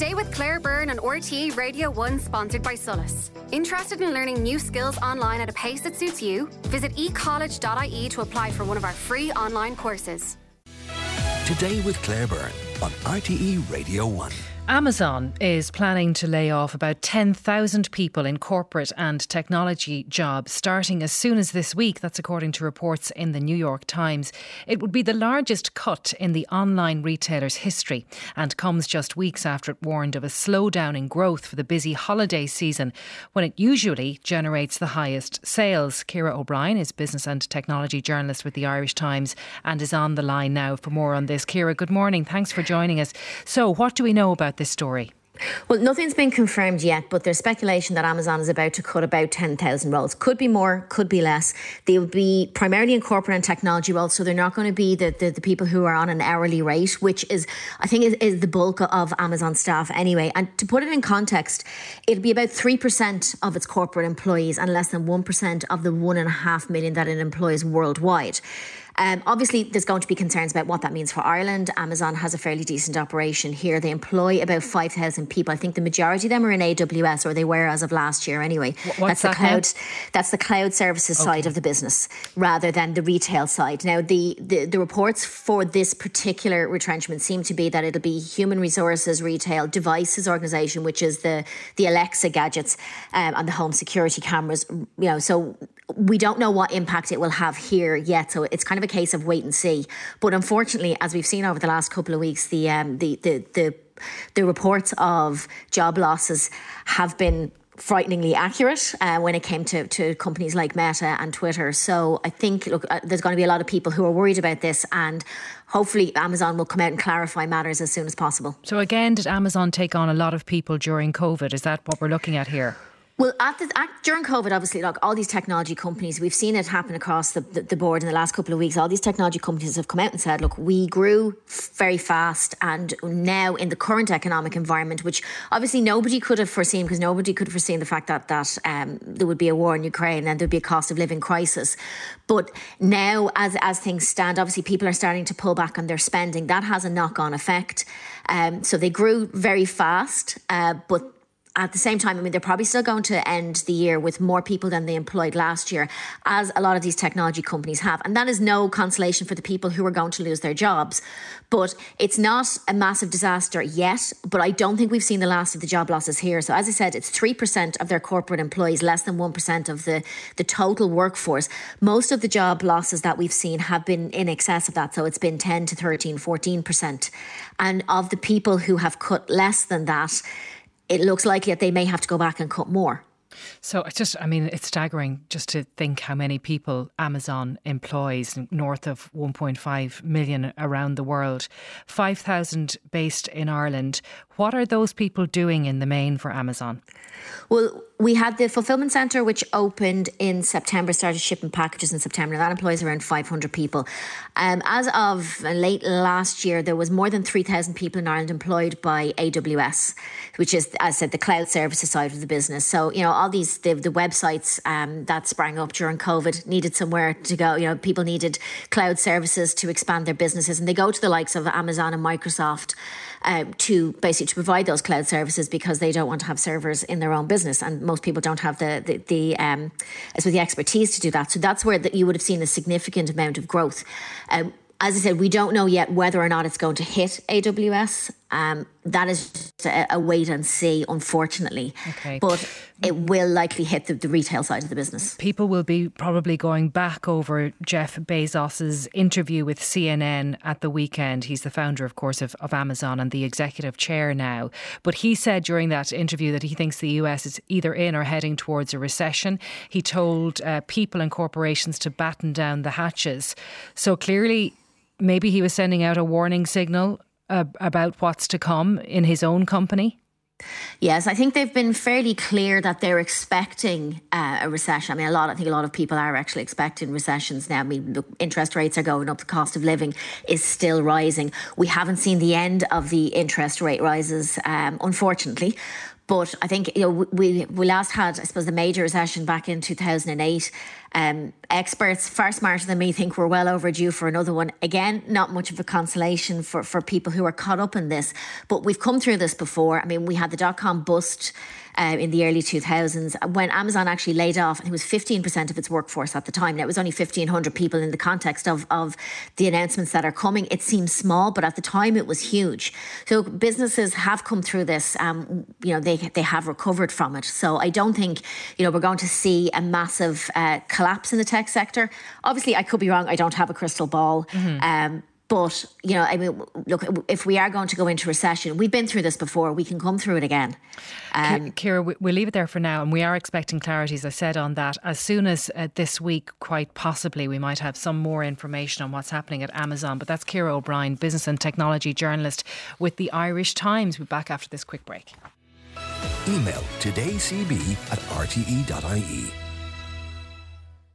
Today with Claire Byrne on RTE Radio 1, sponsored by Solus. Interested in learning new skills online at a pace that suits you? Visit ecollege.ie to apply for one of our free online courses. Today with Claire Byrne on RTE Radio 1. Amazon is planning to lay off about 10,000 people in corporate and technology jobs starting as soon as this week. That's according to reports in the New York Times. It would be the largest cut in the online retailer's history and comes just weeks after it warned of a slowdown in growth for the busy holiday season when it usually generates the highest sales. Ciara O'Brien is business and technology journalist with the Irish Times and is on the line now for more on this. Ciara, good morning. Thanks for joining us. So what do we know about this story? Well, nothing's been confirmed yet, but there's speculation that Amazon is about to cut about 10,000 roles. Could be more, could be less. They will be primarily in corporate and technology roles, so they're not going to be the people who are on an hourly rate, which is, I think, is the bulk of Amazon staff anyway. And to put it in context, it'll be about 3% of its corporate employees and less than 1% of the 1.5 million that it employs worldwide. Obviously, there's going to be concerns about what that means for Ireland. Amazon has a fairly decent operation here. They employ about 5,000 people. I think the majority of them are in AWS, or they were as of last year anyway. What's that cloud? That's the cloud services side of the business, rather than the retail side. Now, the reports for this particular retrenchment seem to be that it'll be human resources, retail, devices organisation, which is the Alexa gadgets and the home security cameras. So we don't know what impact it will have here yet, so it's kind of a case of wait and see. But unfortunately, as we've seen over the last couple of weeks, the reports of job losses have been frighteningly accurate when it came to companies like Meta and Twitter. So I think, there's going to be a lot of people who are worried about this, and hopefully Amazon will come out and clarify matters as soon as possible. So again, did Amazon take on a lot of people during COVID? Is that what we're looking at here? Well, during COVID, obviously, all these technology companies, we've seen it happen across the board in the last couple of weeks. All these technology companies have come out and said, look, we grew very fast, and now in the current economic environment, which obviously nobody could have foreseen, because nobody could have foreseen the fact that there would be a war in Ukraine and there'd be a cost of living crisis. But now, as things stand, obviously people are starting to pull back on their spending. That has a knock-on effect. So they grew very fast, but at the same time, they're probably still going to end the year with more people than they employed last year, as a lot of these technology companies have. And that is no consolation for the people who are going to lose their jobs. But it's not a massive disaster yet, but I don't think we've seen the last of the job losses here. So as I said, it's 3% of their corporate employees, less than 1% of the total workforce. Most of the job losses that we've seen have been in excess of that. So it's been 10 to 13, 14%. And of the people who have cut less than that, it looks likely that they may have to go back and cut more. So it's staggering just to think how many people Amazon employs, north of 1.5 million around the world, 5,000 based in Ireland. What are those people doing in the main for Amazon? Well, we had the fulfillment centre, which opened in September, started shipping packages in September. That employs around 500 people. As of late last year, there was more than 3,000 people in Ireland employed by AWS, which is, as I said, the cloud services side of the business. So, all these, the websites that sprang up during COVID needed somewhere to go. People needed cloud services to expand their businesses, and they go to the likes of Amazon and Microsoft to provide those cloud services, because they don't want to have servers in their own business, and most people don't have the expertise to do that. So that's where you would have seen a significant amount of growth. As I said, we don't know yet whether or not it's going to hit AWS. That is just a wait and see, unfortunately. Okay. But it will likely hit the retail side of the business. People will be probably going back over Jeff Bezos's interview with CNN at the weekend. He's the founder, of course, of Amazon and the executive chair now. But he said during that interview that he thinks the US is either in or heading towards a recession. He told people and corporations to batten down the hatches. So clearly, maybe he was sending out a warning signal about what's to come in his own company? Yes, I think they've been fairly clear that they're expecting a recession. I think a lot of people are actually expecting recessions now. The interest rates are going up. The cost of living is still rising. We haven't seen the end of the interest rate rises, unfortunately. But I think, we last had, I suppose, the major recession back in 2008. Experts far smarter than me think we're well overdue for another one. Again, not much of a consolation for people who are caught up in this. But we've come through this before. I mean, we had the dot-com bust in the early 2000s when Amazon actually laid off, I think it was 15% of its workforce at the time. Now, it was only 1,500 people in the context of the announcements that are coming. It seems small, but at the time it was huge. So businesses have come through this. They have recovered from it. So I don't think, we're going to see a massive collapse in the tech sector. Obviously, I could be wrong. I don't have a crystal ball. But, look, if we are going to go into recession, we've been through this before, we can come through it again. Ciara, we'll leave it there for now, and we are expecting clarity, as I said, on that. As soon as this week, quite possibly, we might have some more information on what's happening at Amazon. But that's Ciara O'Brien, business and technology journalist with the Irish Times. We'll be back after this quick break. Email todaycb@rte.ie.